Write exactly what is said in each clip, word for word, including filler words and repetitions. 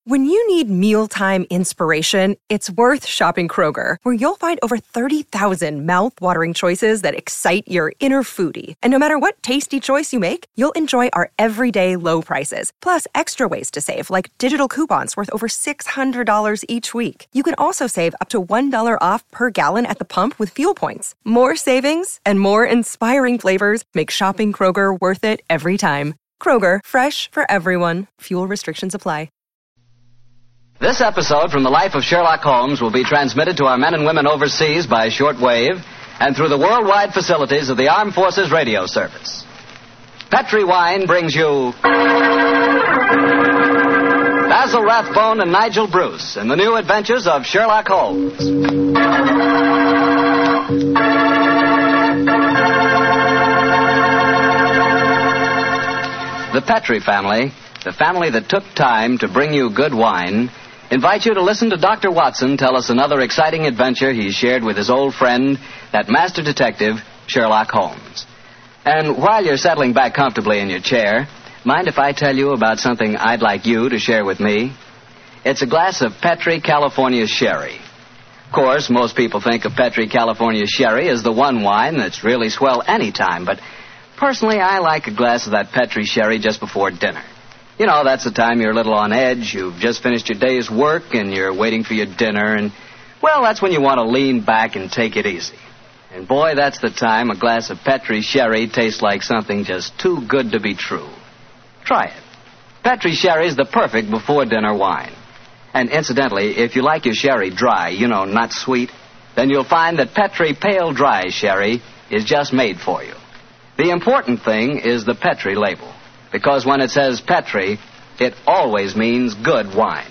When you need mealtime inspiration, it's worth shopping Kroger, where you'll find over thirty thousand mouth-watering choices that excite your inner foodie. And no matter what tasty choice you make, you'll enjoy our everyday low prices, plus extra ways to save, like digital coupons worth over six hundred dollars each week. You can also save up to one dollar off per gallon at the pump with fuel points. More savings and more inspiring flavors make shopping Kroger worth it every time. Kroger, fresh for everyone. Fuel restrictions apply. This episode from the life of Sherlock Holmes will be transmitted to our men and women overseas by shortwave and through the worldwide facilities of the Armed Forces Radio Service. Petri Wine brings you Basil Rathbone and Nigel Bruce in the new adventures of Sherlock Holmes. The Petri family, the family that took time to bring you good wine, invite you to listen to Doctor Watson tell us another exciting adventure he shared with his old friend, that master detective, Sherlock Holmes. And while you're settling back comfortably in your chair, mind if I tell you about something I'd like you to share with me? It's a glass of Petri California Sherry. Of course, most people think of Petri California Sherry as the one wine that's really swell any time, but personally, I like a glass of that Petri Sherry just before dinner. You know, that's the time you're a little on edge. You've just finished your day's work, and you're waiting for your dinner, and, well, that's when you want to lean back and take it easy. And, boy, that's the time a glass of Petri Sherry tastes like something just too good to be true. Try it. Petri Sherry's the perfect before-dinner wine. And, incidentally, if you like your sherry dry, you know, not sweet, then you'll find that Petri Pale Dry Sherry is just made for you. The important thing is the Petri label. Because when it says Petri, it always means good wine.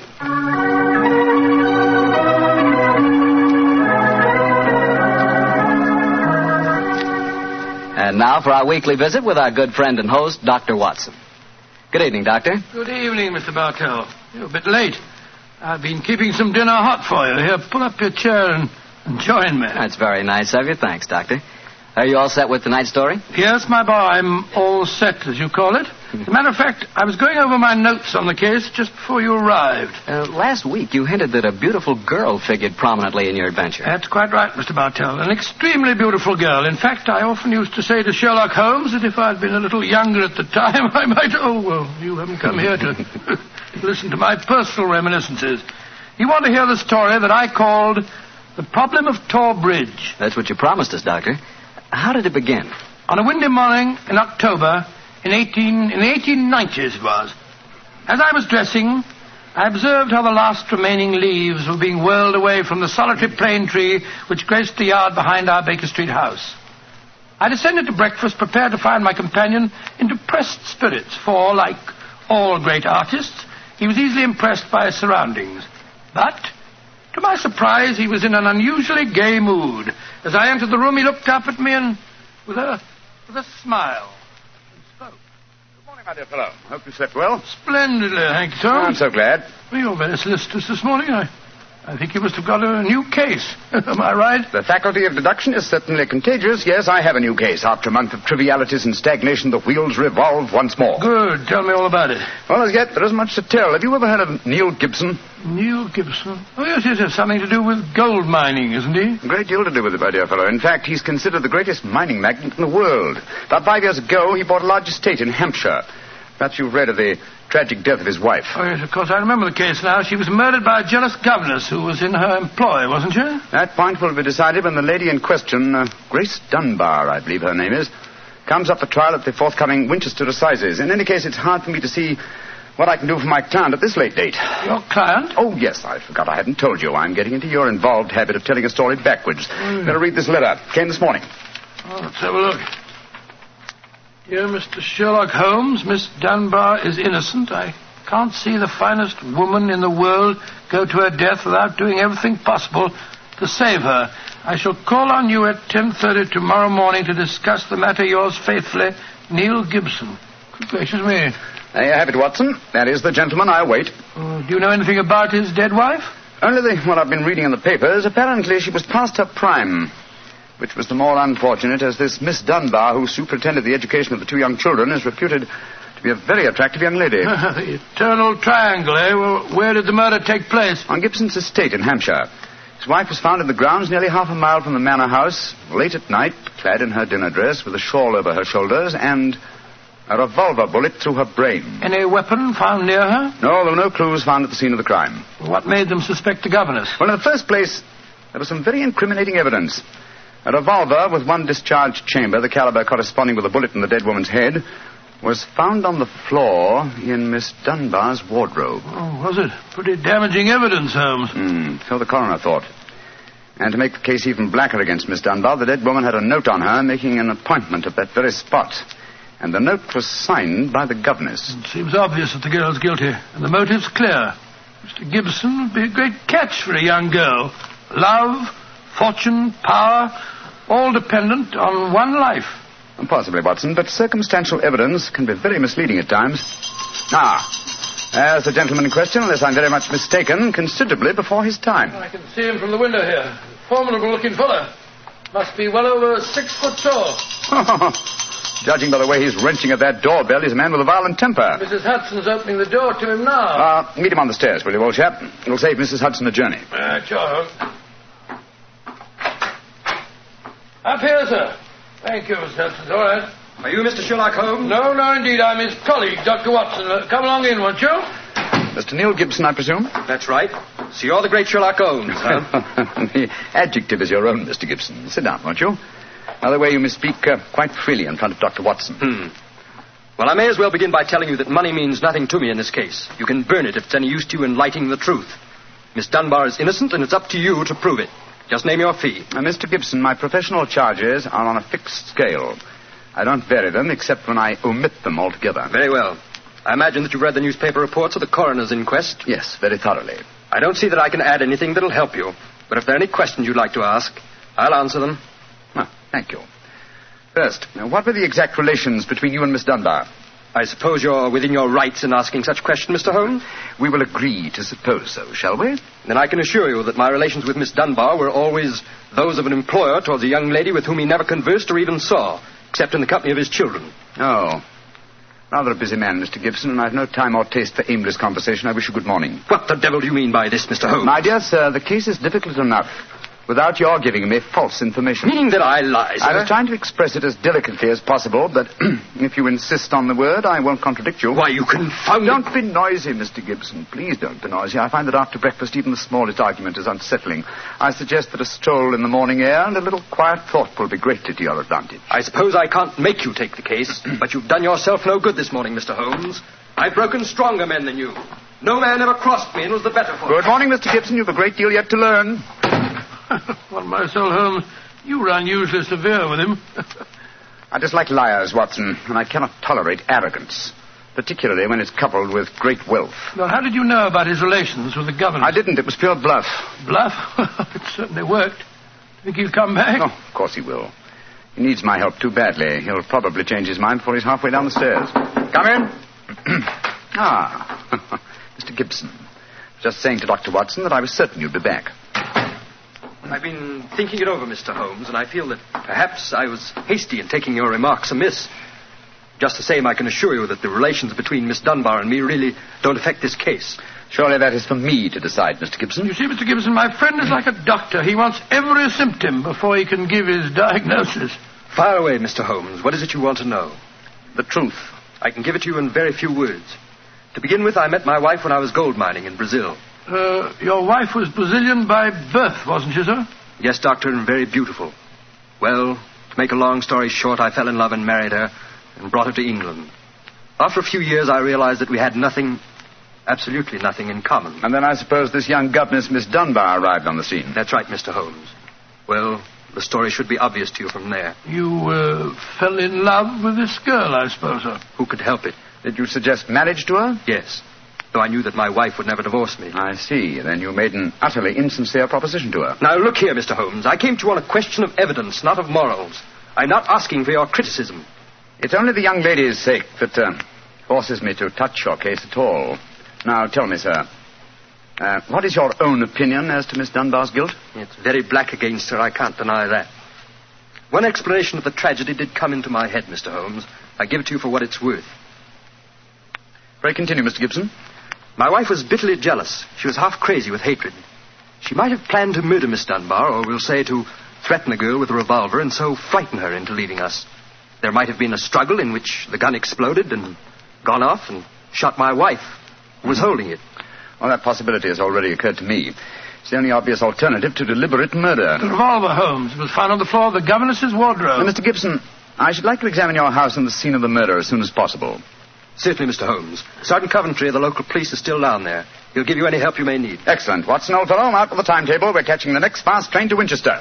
And now for our weekly visit with our good friend and host, Doctor Watson. Good evening, Doctor. Good evening, Mister Bartell. You're a bit late. I've been keeping some dinner hot for you. Here, pull up your chair and, and join me. That's very nice of you. Thanks, Doctor. Are you all set with tonight's story? Yes, my boy, I'm all set, as you call it. As a matter of fact, I was going over my notes on the case just before you arrived. Uh, last week, you hinted that a beautiful girl figured prominently in your adventure. That's quite right, Mister Bartell. An extremely beautiful girl. In fact, I often used to say to Sherlock Holmes that if I'd been a little younger at the time, I might... Oh, well, you haven't come here to listen to my personal reminiscences. You want to hear the story that I called The Problem of Tor Bridge. That's what you promised us, Doctor. How did it begin? On a windy morning in October in eighteen in the eighteen nineties it was. As I was dressing, I observed how the last remaining leaves were being whirled away from the solitary plane tree which graced the yard behind our Baker Street house. I descended to breakfast, prepared to find my companion in depressed spirits, for, like all great artists, he was easily impressed by his surroundings. But, to my surprise, he was in an unusually gay mood. As I entered the room, he looked up at me and, with a, with a smile, spoke. Good morning, my dear fellow. Hope you slept well. Splendidly, thank you, sir. Oh, I'm so glad. Well, you're very solicitous this morning. I, I think you must have got a new case. Am I right? The faculty of deduction is certainly contagious. Yes, I have a new case. After a month of trivialities and stagnation, the wheels revolve once more. Good. Tell me all about it. Well, as yet, there isn't much to tell. Have you ever heard of Neil Gibson? Neil Gibson? Oh, yes, yes, yes. Something to do with gold mining, isn't he? A great deal to do with it, my dear fellow. In fact, he's considered the greatest mining magnate in the world. About five years ago, he bought a large estate in Hampshire. Perhaps you've read of the tragic death of his wife. Oh, yes, of course, I remember the case now. She was murdered by a jealous governess who was in her employ, wasn't she? That point will be decided when the lady in question, uh, Grace Dunbar, I believe her name is, comes up for trial at the forthcoming Winchester Assizes. In any case, it's hard for me to see what I can do for my client at this late date. Your client? Oh, yes, I forgot I hadn't told you. I'm getting into your involved habit of telling a story backwards. Mm. Better read this letter. Came this morning. Oh, let's have a look. Dear Mister Sherlock Holmes, Miss Dunbar is innocent. I can't see the finest woman in the world go to her death without doing everything possible to save her. I shall call on you at ten thirty tomorrow morning to discuss the matter. Yours faithfully, Neil Gibson. Good gracious me. There you have it, Watson. That is the gentleman I await. Uh, do you know anything about his dead wife? Only the, what I've been reading in the papers. Apparently she was past her prime, which was the more unfortunate as this Miss Dunbar, who superintended the education of the two young children, is reputed to be a very attractive young lady. The eternal triangle, eh? Well, where did the murder take place? On Gibson's estate in Hampshire. His wife was found in the grounds nearly half a mile from the manor house, late at night, clad in her dinner dress, with a shawl over her shoulders, and a revolver bullet through her brain. Any weapon found near her? No, there were no clues found at the scene of the crime. What made them suspect the governess? Well, in the first place, there was some very incriminating evidence. A revolver with one discharged chamber, the caliber corresponding with a bullet in the dead woman's head, was found on the floor in Miss Dunbar's wardrobe. Oh, was it? Pretty damaging evidence, Holmes. Hmm, so the coroner thought. And to make the case even blacker against Miss Dunbar, the dead woman had a note on her making an appointment at that very spot. And the note was signed by the governess. It seems obvious that the girl's guilty, and the motive's clear. Mister Gibson would be a great catch for a young girl. Love, fortune, power, all dependent on one life. Possibly, Watson, but circumstantial evidence can be very misleading at times. Ah, there's the gentleman in question, unless I'm very much mistaken, considerably before his time. I can see him from the window here. Formidable-looking fellow. Must be well over six foot tall. Judging by the way he's wrenching at that doorbell, he's a man with a violent temper. Missus Hudson's opening the door to him now. Uh, meet him on the stairs, will you, old chap? It'll save Missus Hudson a journey. Uh, sure. Up here, sir. Thank you, Mister Hudson. All right. Are you Mister Sherlock Holmes? No, no, indeed. I'm his colleague, Doctor Watson. Uh, come along in, won't you? Mister Neil Gibson, I presume? That's right. So you're the great Sherlock Holmes, huh? The adjective is your own, Mister Gibson. Sit down, won't you? By the way, you may speak uh, quite freely in front of Doctor Watson. Hmm. Well, I may as well begin by telling you that money means nothing to me in this case. You can burn it if it's any use to you in lighting the truth. Miss Dunbar is innocent, and it's up to you to prove it. Just name your fee. Uh, Mister Gibson, my professional charges are on a fixed scale. I don't vary them except when I omit them altogether. Very well. I imagine that you've read the newspaper reports of the coroner's inquest. Yes, very thoroughly. I don't see that I can add anything that'll help you. But if there are any questions you'd like to ask, I'll answer them. Ah, thank you. First, now, what were the exact relations between you and Miss Dunbar? I suppose you're within your rights in asking such questions, Mister Holmes? We will agree to suppose so, shall we? Then I can assure you that my relations with Miss Dunbar were always those of an employer towards a young lady with whom he never conversed or even saw, except in the company of his children. Oh. Rather a busy man, Mister Gibson, and I've no time or taste for aimless conversation. I wish you good morning. What the devil do you mean by this, Mister Holmes? My dear sir, the case is difficult enough without your giving me false information. Meaning that I lie, sir? I was trying to express it as delicately as possible, but if you insist on the word, I won't contradict you. Why, you confounded... Don't be noisy, Mister Gibson. Please don't be noisy. I find that after breakfast, even the smallest argument is unsettling. I suggest that a stroll in the morning air and a little quiet thought will be greatly to your advantage. I suppose I can't make you take the case, but you've done yourself no good this morning, Mister Holmes. I've broken stronger men than you. No man ever crossed me and was the better for it. Good morning, Mister Gibson. You've a great deal yet to learn. Well, my soul, Holmes, you were unusually severe with him. I dislike liars, Watson, and I cannot tolerate arrogance, particularly when it's coupled with great wealth. Well, how did you know about his relations with the governor? I didn't. It was pure bluff. Bluff? It certainly worked. Think he'll come back? Oh, of course he will. He needs my help too badly. He'll probably change his mind before he's halfway down the stairs. Come in. Ah, Mister Gibson. Just saying to Doctor Watson that I was certain you'd be back. I've been thinking it over, Mister Holmes, and I feel that perhaps I was hasty in taking your remarks amiss. Just the same, I can assure you that the relations between Miss Dunbar and me really don't affect this case. Surely that is for me to decide, Mister Gibson. You see, Mister Gibson, my friend is like a doctor. He wants every symptom before he can give his diagnosis. Fire away, Mister Holmes. What is it you want to know? The truth. I can give it to you in very few words. To begin with, I met my wife when I was gold mining in Brazil. Uh, your wife was Brazilian by birth, wasn't she, sir? Yes, Doctor, and very beautiful. Well, to make a long story short, I fell in love and married her and brought her to England. After a few years, I realized that we had nothing, absolutely nothing in common. And then I suppose this young governess, Miss Dunbar, arrived on the scene. That's right, Mister Holmes. Well, the story should be obvious to you from there. You uh, fell in love with this girl, I suppose, sir? Who could help it? Did you suggest marriage to her? Yes. Though I knew that my wife would never divorce me. I see. Then you made an utterly insincere proposition to her. Now, look here, Mister Holmes. I came to you on a question of evidence, not of morals. I'm not asking for your criticism. It's only the young lady's sake that uh, forces me to touch your case at all. Now, tell me, sir, uh, what is your own opinion as to Miss Dunbar's guilt? It's very black against her. I can't deny that. One explanation of the tragedy did come into my head, Mister Holmes. I give it to you for what it's worth. Pray continue, Mister Gibson. My wife was bitterly jealous. She was half crazy with hatred. She might have planned to murder Miss Dunbar, or we'll say to threaten a girl with a revolver and so frighten her into leaving us. There might have been a struggle in which the gun exploded and gone off and shot my wife, who was holding it. Well, that possibility has already occurred to me. It's the only obvious alternative to deliberate murder. The revolver, Holmes, was found on the floor of the governess's wardrobe. Now, Mister Gibson, I should like to examine your house and the scene of the murder as soon as possible. Certainly, Mister Holmes. Sergeant Coventry of the local police is still down there. He'll give you any help you may need. Excellent. Watson, old fellow, mark with the timetable. We're catching the next fast train to Winchester.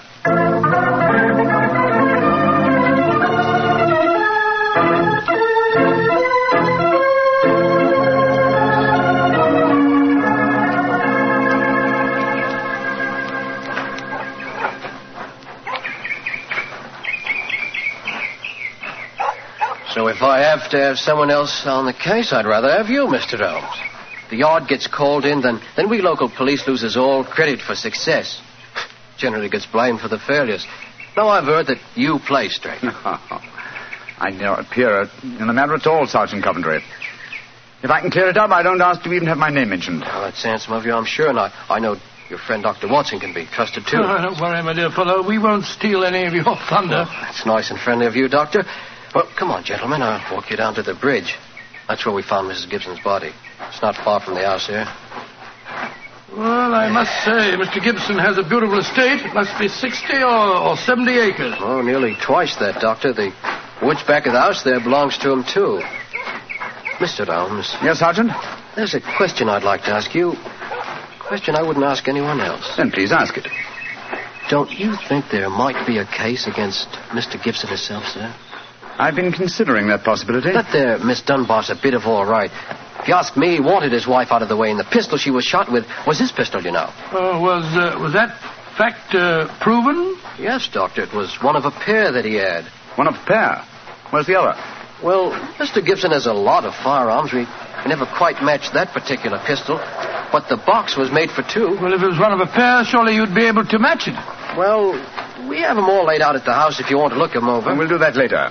So if I have to have someone else on the case, I'd rather have you, Mister Holmes. The yard gets called in, then, then we local police loses all credit for success. Generally gets blamed for the failures. Now I've heard that you play straight. I don't appear in the matter at all, Sergeant Coventry. If I can clear it up, I don't ask to even have my name mentioned. Well, that's handsome of you, I'm sure, and I, I know your friend Doctor Watson can be trusted, too. Oh, don't worry, my dear fellow. We won't steal any of your thunder. Oh, that's nice and friendly of you, Doctor. Well, come on, gentlemen. I'll walk you down to the bridge. That's where we found Missus Gibson's body. It's not far from the house here. Well, I must say, Mister Gibson has a beautiful estate. It must be sixty or, or seventy acres. Oh, nearly twice that, Doctor. The woods back of the house there belongs to him, too. Mister Holmes. Yes, Sergeant? There's a question I'd like to ask you. A question I wouldn't ask anyone else. Then please ask it. Don't you think there might be a case against Mister Gibson himself, sir? I've been considering that possibility. That there Miss Dunbar's a bit of all right. If you ask me, he wanted his wife out of the way, and the pistol she was shot with was his pistol, you know. Uh, was uh, was that fact uh, proven? Yes, Doctor. It was one of a pair that he had. One of a pair? Where's the other? Well, Mister Gibson has a lot of firearms. We never quite matched that particular pistol. But the box was made for two. Well, if it was one of a pair, surely you'd be able to match it. Well, we have them all laid out at the house if you want to look them over. And we'll do that later.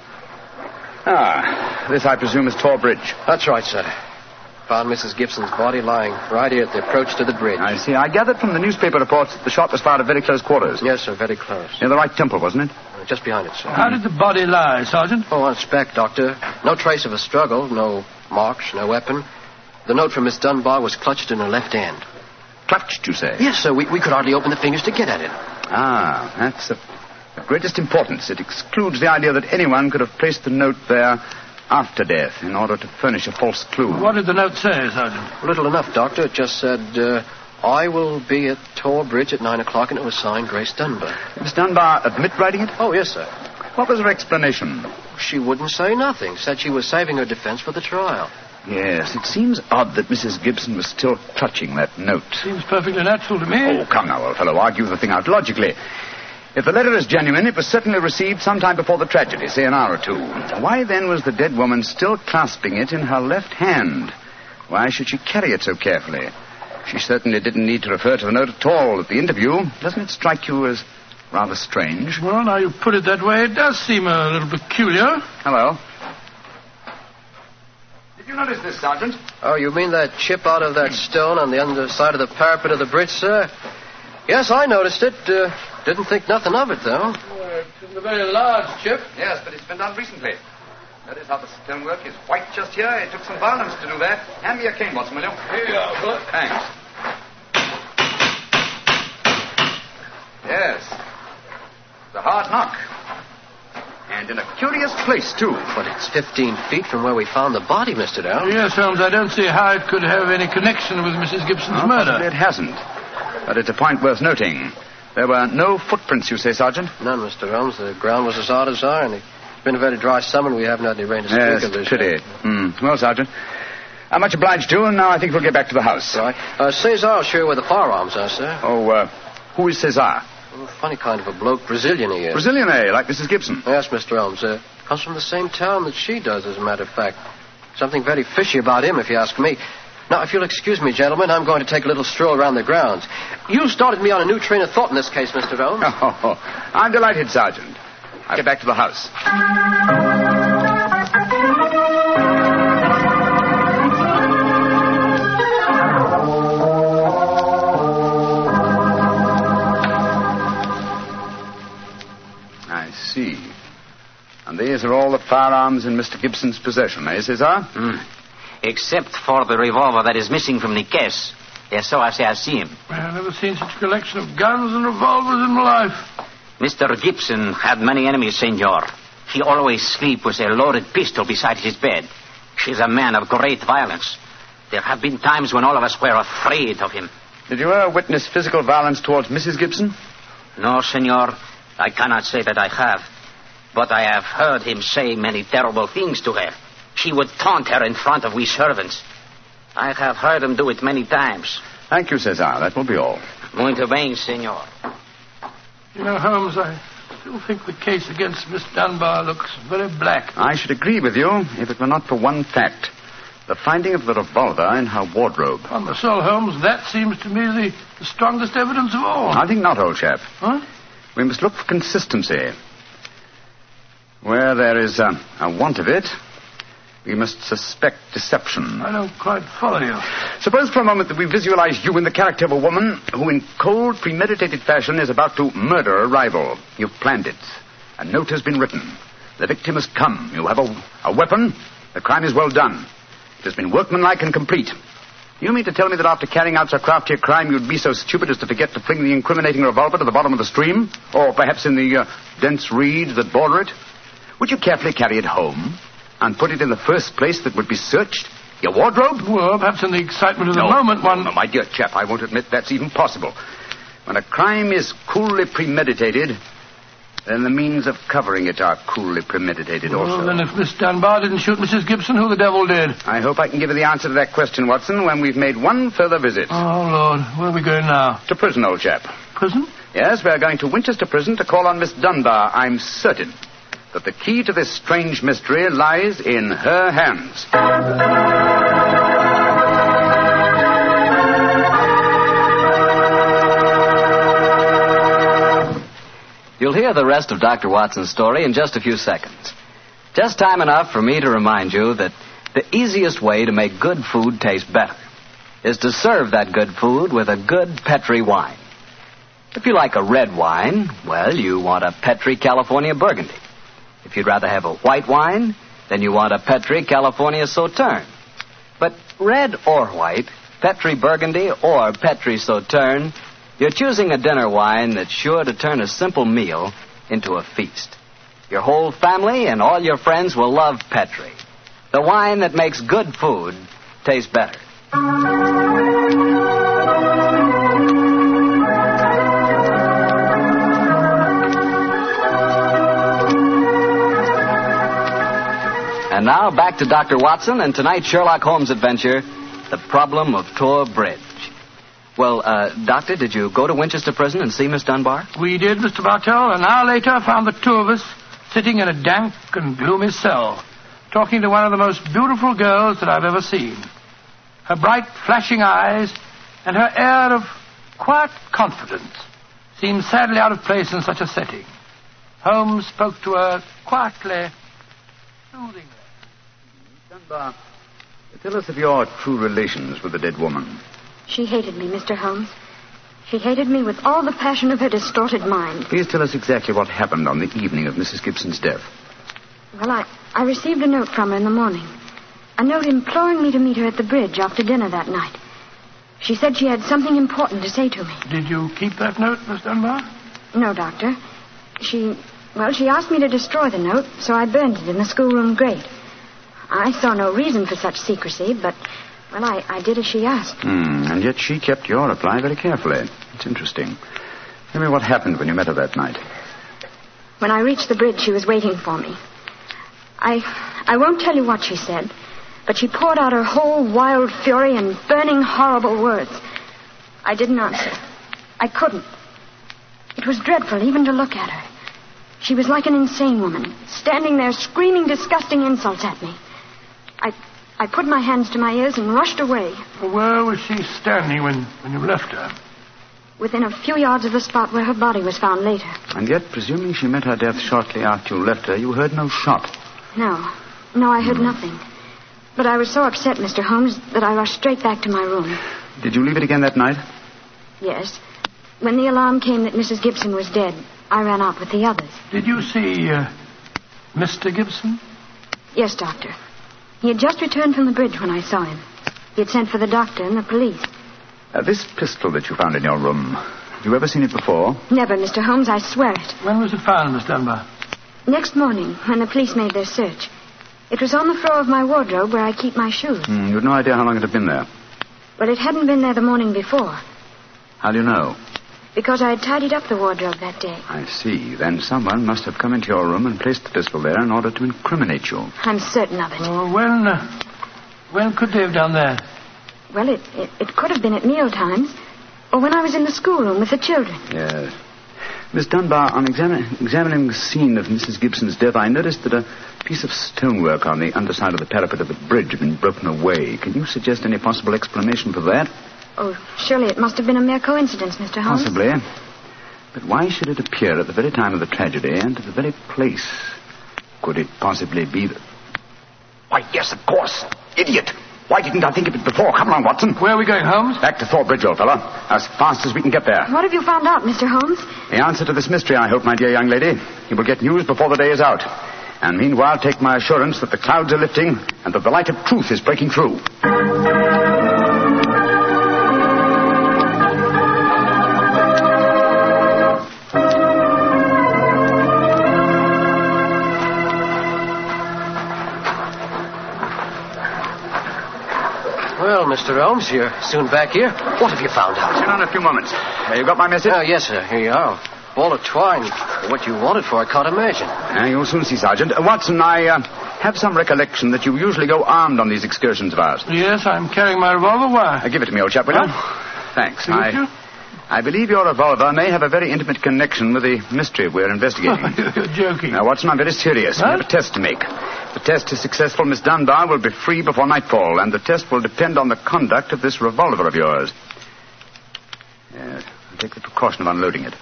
Ah, this, I presume, is Tor Bridge. That's right, sir. Found Missus Gibson's body lying right here at the approach to the bridge. I see. I gathered from the newspaper reports that the shot was fired at very close quarters. Yes, sir, very close. Near the right temple, wasn't it? Uh, just behind it, sir. How did the body lie, Sergeant? Oh, on its back, Doctor. No trace of a struggle, no marks, no weapon. The note from Miss Dunbar was clutched in her left hand. Clutched, you say? Yes, sir. We, we could hardly open the fingers to get at it. Ah, that's of the greatest importance. It excludes the idea that anyone could have placed the note there after death in order to furnish a false clue. What did the note say, Sergeant? Little enough, Doctor. It just said, uh, I will be at Tor Bridge at nine o'clock, and it was signed Grace Dunbar. Miss Dunbar admit writing it? Oh, yes, sir. What was her explanation? She wouldn't say nothing. Said she was saving her defense for the trial. Yes, it seems odd that Missus Gibson was still clutching that note. Seems perfectly natural to me. Oh, come now, old fellow. Argue the thing out logically. If the letter is genuine, it was certainly received sometime before the tragedy, say an hour or two. Why, then, was the dead woman still clasping it in her left hand? Why should she carry it so carefully? She certainly didn't need to refer to the note at all at the interview. Doesn't it strike you as rather strange? Well, now you put it that way, it does seem a little peculiar. Hello. Did you notice this, Sergeant? Oh, you mean that chip out of that stone on the underside of the parapet of the bridge, sir? Yes, I noticed it. Uh, didn't think nothing of it, though. Uh, it's a very large chip. Yes, but it's been done recently. That is how the stonework is white just here. It took some violence to do that. Hand me your cane, Watson, will you? Here you are, Philip. Thanks. Yes. It's a hard knock. And in a curious place, too. But it's fifteen feet from where we found the body, Mister Down. Yes, Holmes, I don't see how it could have any connection with Missus Gibson's Oh, murder. possibly it hasn't. But it's a point worth noting. There were no footprints, you say, Sergeant? None, Mister Holmes. The ground was as hard as iron. It's been a very dry summer, and we haven't had any rain to speak Yes, of this pity. year. Mm. Well, Sergeant, I'm much obliged to, and now I think we'll get back to the house. Right. Uh, Cesar will show you where the firearms are, sir. Oh, uh, who is Cesar? Oh, funny kind of a bloke. Brazilian he is. Brazilian, eh? Like Missus Gibson. Yes, Mister Holmes. Uh, comes from the same town that she does, as a matter of fact. Something very fishy about him, if you ask me. Now, if you'll excuse me, gentlemen, I'm going to take a little stroll around the grounds. You started me on a new train of thought in this case, Mister Holmes. Oh, I'm delighted, Sergeant. I'll get back to the house. firearms in Mister Gibson's possession, eh, Cesar? Mm. Except for the revolver that is missing from the case. Yes, so I say I see him. I've never seen such a collection of guns and revolvers in my life. Mister Gibson had many enemies, senor. He always sleep with a loaded pistol beside his bed. He's a man of great violence. There have been times when all of us were afraid of him. Did you ever witness physical violence towards Missus Gibson? No, senor. I cannot say that I have. But I have heard him say many terrible things to her. He would taunt her in front of we servants. I have heard him do it many times. Thank you, Cesar. That will be all. Muito bem, senor. You know, Holmes, I still think the case against Miss Dunbar looks very black. I should agree with you if it were not for one fact. The finding of the revolver in her wardrobe. On the soul, Holmes, that seems to me the, the strongest evidence of all. I think not, old chap. Huh? We must look for consistency. Where there is a, a want of it, we must suspect deception. I don't quite follow you. Suppose for a moment that we visualize you in the character of a woman who in cold, premeditated fashion is about to murder a rival. You've planned it. A note has been written. The victim has come. You have a, a weapon. The crime is well done. It has been workmanlike and complete. You mean to tell me that after carrying out so crafty a crime, you'd be so stupid as to forget to fling the incriminating revolver to the bottom of the stream? Or perhaps in the uh, dense reeds that border it? Would you carefully carry it home and put it in the first place that would be searched? Your wardrobe? Well, perhaps in the excitement of the no, moment, one... No, my dear chap, I won't admit that's even possible. When a crime is coolly premeditated, then the means of covering it are coolly premeditated well, also. Then if Miss Dunbar didn't shoot Missus Gibson, who the devil did? I hope I can give you the answer to that question, Watson, when we've made one further visit. Oh, Lord. Where are we going now? To prison, old chap. Prison? Yes, we're going to Winchester Prison to call on Miss Dunbar. I'm certain that the key to this strange mystery lies in her hands. You'll hear the rest of Doctor Watson's story in just a few seconds. Just time enough for me to remind you that the easiest way to make good food taste better is to serve that good food with a good Petri wine. If you like a red wine, well, you want a Petri California Burgundy. If you'd rather have a white wine, then you want a Petri California Sauterne. But red or white, Petri Burgundy or Petri Sauterne, you're choosing a dinner wine that's sure to turn a simple meal into a feast. Your whole family and all your friends will love Petri, the wine that makes good food taste better. And now back to Doctor Watson and tonight's Sherlock Holmes adventure, The Problem of Tor Bridge. Well, uh, Doctor, did you go to Winchester Prison and see Miss Dunbar? We did, Mister Bartell. An hour later, I found the two of us sitting in a dank and gloomy cell, talking to one of the most beautiful girls that I've ever seen. Her bright, flashing eyes and her air of quiet confidence seemed sadly out of place in such a setting. Holmes spoke to her quietly, soothingly. Dunbar, tell us of your true relations with the dead woman. She hated me, Mister Holmes. She hated me with all the passion of her distorted mind. Please tell us exactly what happened on the evening of Missus Gibson's death. Well, I, I received a note from her in the morning. A note imploring me to meet her at the bridge after dinner that night. She said she had something important to say to me. Did you keep that note, Miss Dunbar? No, Doctor. She, well, she asked me to destroy the note, so I burned it in the schoolroom grate. I saw no reason for such secrecy, but... Well, I, I did as she asked. Hmm, and yet she kept your reply very carefully. It's interesting. Tell me what happened when you met her that night. When I reached the bridge, she was waiting for me. I I won't tell you what she said, but she poured out her whole wild fury in burning, horrible words. I didn't answer. I couldn't. It was dreadful even to look at her. She was like an insane woman, standing there screaming disgusting insults at me. I... I put my hands to my ears and rushed away. Where was she standing when, when you left her? Within a few yards of the spot where her body was found later. And yet, presuming she met her death shortly after you left her, you heard no shot. No. No, I heard mm. nothing. But I was so upset, Mister Holmes, that I rushed straight back to my room. Did you leave it again that night? Yes. When the alarm came that Missus Gibson was dead, I ran out with the others. Did you see uh, Mister Gibson? Yes, Doctor. He had just returned from the bridge when I saw him. He had sent for the doctor and the police. Uh, this pistol that you found in your room, have you ever seen it before? Never, Mister Holmes, I swear it. When was it found, Miss Dunbar? Next morning, when the police made their search. It was on the floor of my wardrobe where I keep my shoes. Mm, you had no idea how long it had been there. Well, it hadn't been there the morning before. How do you know? Because I had tidied up the wardrobe that day. I see. Then someone must have come into your room and placed the pistol there in order to incriminate you. I'm certain of it. Oh, when, uh, when could they have done that? Well, it, it, it could have been at meal times, or when I was in the schoolroom with the children. Yes. Miss Dunbar, on exami- examining the scene of Missus Gibson's death, I noticed that a piece of stonework on the underside of the parapet of the bridge had been broken away. Can you suggest any possible explanation for that? Oh, surely it must have been a mere coincidence, Mister Holmes. Possibly. But why should it appear at the very time of the tragedy and at the very place? Could it possibly be that... Why, yes, of course. Idiot. Why didn't I think of it before? Come along, Watson. Where are we going, Holmes? Back to Thorpe Bridge, old fellow. As fast as we can get there. What have you found out, Mister Holmes? The answer to this mystery, I hope, my dear young lady. You will get news before the day is out. And meanwhile, take my assurance that the clouds are lifting and that the light of truth is breaking through. Well, Mister Holmes, you're soon back here. What have you found out? Sit down a few moments. Uh, you got my message? Oh, yes, sir. Here you are. Ball of twine. What you wanted for, I can't imagine. Uh, you'll soon see, Sergeant. Uh, Watson, I uh, have some recollection that you usually go armed on these excursions of ours. Yes, I'm carrying my revolver. Why? Uh, give it to me, old chap, will you? Oh. Thanks. Thank I, you. I believe your revolver may have a very intimate connection with the mystery we're investigating. You're joking. Now, Watson, I'm very serious. What? We have a test to make. If the test is successful, Miss Dunbar will be free before nightfall, and the test will depend on the conduct of this revolver of yours. Yes, I'll take the precaution of unloading it.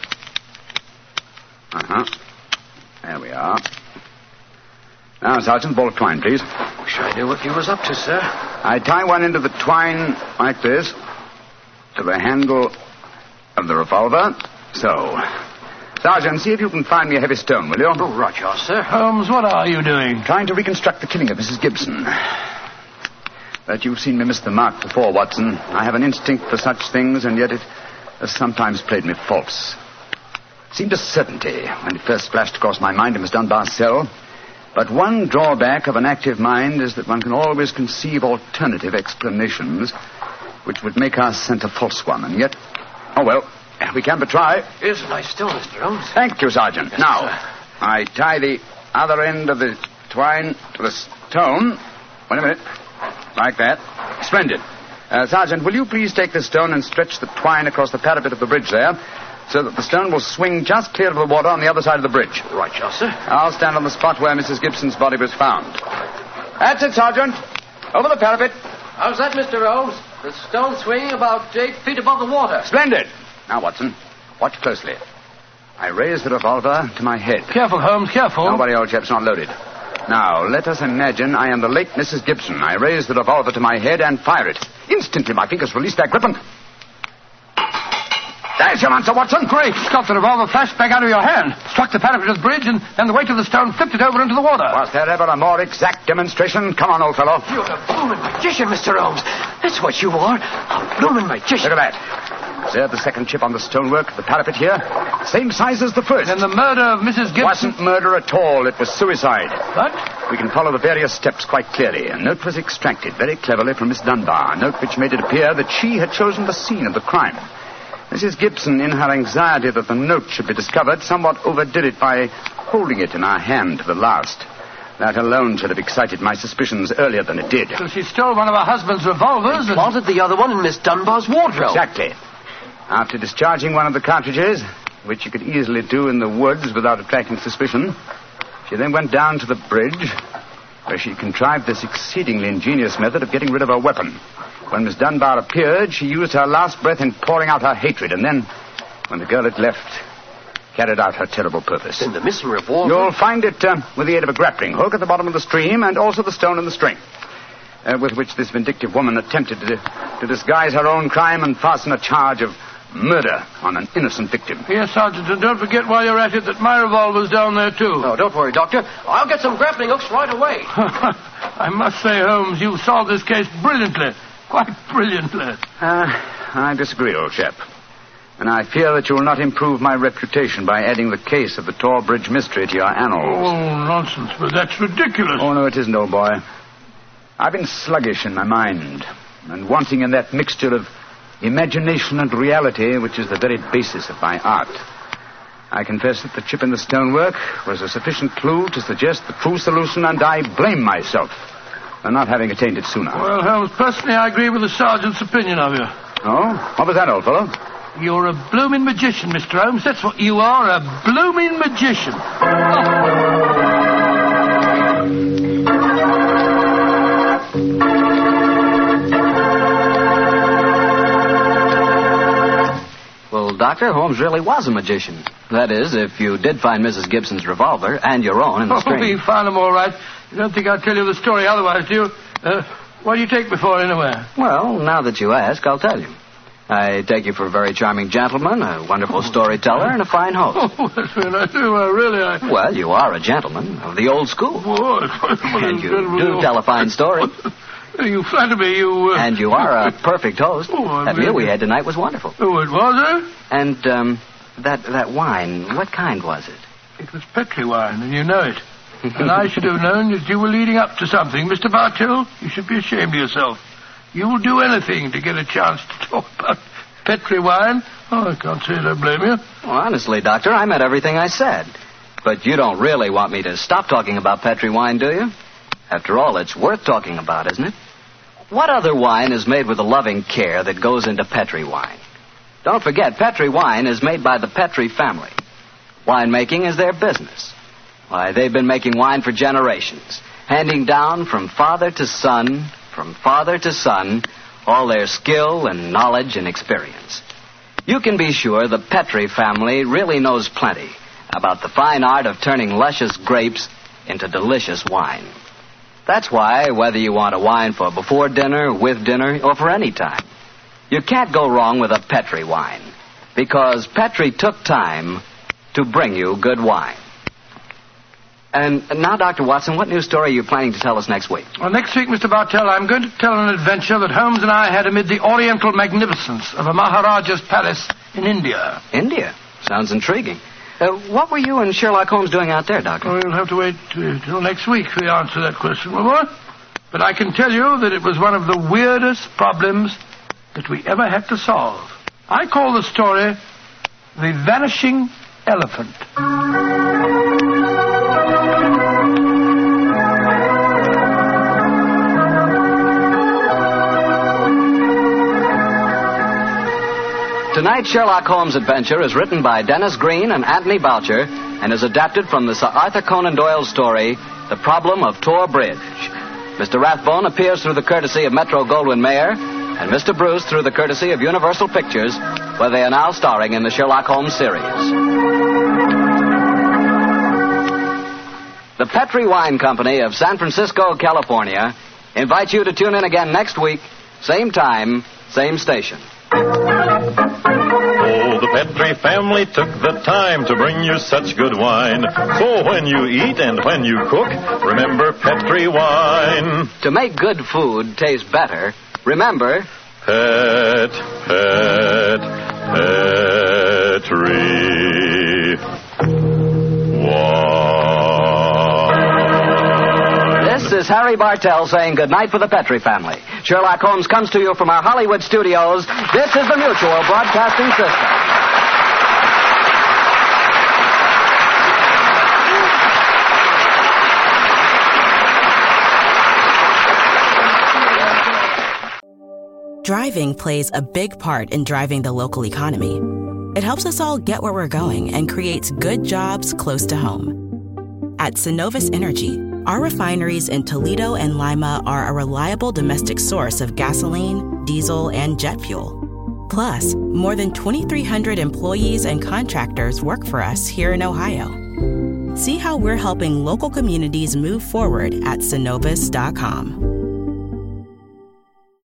Uh-huh. There we are. Now, Sergeant, ball of twine, please. Wish I knew what you was up to, sir. I tie one end of the twine like this to the handle of the revolver. So. Sergeant, see if you can find me a heavy stone, will you? Oh, right, you are, sir. Holmes, what are you doing? Trying to reconstruct the killing of Missus Gibson. But you've seen me miss the mark before, Watson. I have an instinct for such things, and yet it has sometimes played me false. It seemed a certainty when it first flashed across my mind in Miss Dunbar's cell. But one drawback of an active mind is that one can always conceive alternative explanations which would make our scent a false one. And yet, oh well, we can but try. Here's a nice stone, Mister Holmes. Thank you, Sergeant. Yes, now, sir. I tie the other end of the twine to the stone. Wait a minute. Like that. Splendid. Uh, Sergeant, will you please take this stone and stretch the twine across the parapet of the bridge there, so that the stone will swing just clear of the water on the other side of the bridge? Right, you are, sir. I'll stand on the spot where Missus Gibson's body was found. That's it, Sergeant. Over the parapet. How's that, Mister Holmes? The stone swinging about eight feet above the water. Splendid. Now, Watson, watch closely. I raise the revolver to my head. Careful, Holmes, careful. Don't worry, old chap's not loaded. Now, let us imagine I am the late Missus Gibson. I raise the revolver to my head and fire it. Instantly, my fingers release their grip and... There's your answer, Watson. Great Scott, the revolver flashed back out of your hand, struck the parapet of the bridge, and then the weight of the stone flipped it over into the water. Was there ever a more exact demonstration? Come on, old fellow. You're a blooming magician, Mister Holmes. That's what you are. A blooming magician. Look at that. Observe the second chip on the stonework of the parapet here. Same size as the first. And the murder of Missus It Gibson... wasn't murder at all. It was suicide. What? We can follow the various steps quite clearly. A note was extracted very cleverly from Miss Dunbar, a note which made it appear that she had chosen the scene of the crime. Missus Gibson, in her anxiety that the note should be discovered, somewhat overdid it by holding it in her hand to the last. That alone should have excited my suspicions earlier than it did. So she stole one of her husband's revolvers and... Planted the other one in Miss Dunbar's wardrobe. Exactly. After discharging one of the cartridges, which you could easily do in the woods without attracting suspicion, she then went down to the bridge, where she contrived this exceedingly ingenious method of getting rid of her weapon. When Miss Dunbar appeared, she used her last breath in pouring out her hatred, and then, when the girl had left, carried out her terrible purpose. Then the missing revolver... You'll find it uh, with the aid of a grappling hook at the bottom of the stream, and also the stone and the string, uh, with which this vindictive woman attempted to, to disguise her own crime and fasten a charge of Murder on an innocent victim. Yes, Sergeant, and don't forget while you're at it that my revolver's down there, too. Oh, don't worry, Doctor. I'll get some grappling hooks right away. I must say, Holmes, you've solved this case brilliantly. Quite brilliantly. Uh, I disagree, old chap. And I fear that you will not improve my reputation by adding the case of the Tor Bridge mystery to your annals. Oh, nonsense, but that's ridiculous. Oh, no, it isn't, old boy. I've been sluggish in my mind and wanting in that mixture of imagination and reality which is the very basis of my art. I confess that the chip in the stonework was a sufficient clue to suggest the true solution, and I blame myself for not having attained it sooner. Well, Holmes, personally, I agree with the sergeant's opinion of you. Oh? What was that, old fellow? You're a blooming magician, Mister Holmes. That's what you are, a blooming magician. Oh. Well, Doctor, Holmes really was a magician. That is, if you did find Missus Gibson's revolver and your own in the Oh, stream. we found them all right. You don't think I'll tell you the story otherwise, do you? Uh, what do you take me for, anyway? Well, now that you ask, I'll tell you. I take you for a very charming gentleman, a wonderful storyteller, and a fine host. Oh, that's very nice. Well, really, I... Well, you are a gentleman of the old school. Oh, and you do tell a fine story. You flatter me, you... Uh... And you are a perfect host. Oh, that really... meal we had tonight was wonderful. Oh, it was, eh? And, um, that, that wine, what kind was it? It was Petri wine, and you know it. And I should have known that you were leading up to something. Mister Bartell, you should be ashamed of yourself. You will do anything to get a chance to talk about Petri wine. Oh, I can't say I blame you. Well, honestly, Doctor, I meant everything I said. But you don't really want me to stop talking about Petri wine, do you? After all, it's worth talking about, isn't it? What other wine is made with the loving care that goes into Petri wine? Don't forget, Petri wine is made by the Petri family. Winemaking is their business. Why, they've been making wine for generations, handing down from father to son, from father to son, all their skill and knowledge and experience. You can be sure the Petri family really knows plenty about the fine art of turning luscious grapes into delicious wine. That's why, whether you want a wine for before dinner, with dinner, or for any time, you can't go wrong with a Petri wine, because Petri took time to bring you good wine. And now, Doctor Watson, what new story are you planning to tell us next week? Well, next week, Mister Bartell, I'm going to tell an adventure that Holmes and I had amid the oriental magnificence of a Maharaja's palace in India. India? Sounds intriguing. Uh, what were you and Sherlock Holmes doing out there, Doctor? Well, we'll have to wait uh, till next week for the answer to that question, my boy. But I can tell you that it was one of the weirdest problems that we ever had to solve. I call the story The Vanishing Elephant. Tonight's Sherlock Holmes adventure is written by Dennis Green and Anthony Boucher and is adapted from the Sir Arthur Conan Doyle story, The Problem of Tor Bridge. Mister Rathbone appears through the courtesy of Metro-Goldwyn-Mayer, and Mister Bruce through the courtesy of Universal Pictures, where they are now starring in the Sherlock Holmes series. The Petri Wine Company of San Francisco, California, invites you to tune in again next week, same time, same station. Oh, the Petri family took the time to bring you such good wine. So when you eat and when you cook, remember Petri wine. To make good food taste better, remember... Pet, Pet, Petri wine. This is Harry Bartell saying goodnight for the Petri family. Sherlock Holmes comes to you from our Hollywood studios. This is the Mutual Broadcasting System. Driving plays a big part in driving the local economy. It helps us all get where we're going and creates good jobs close to home. At Synovus Energy, our refineries in Toledo and Lima are a reliable domestic source of gasoline, diesel, and jet fuel. Plus, more than twenty-three hundred employees and contractors work for us here in Ohio. See how we're helping local communities move forward at Synovus dot com.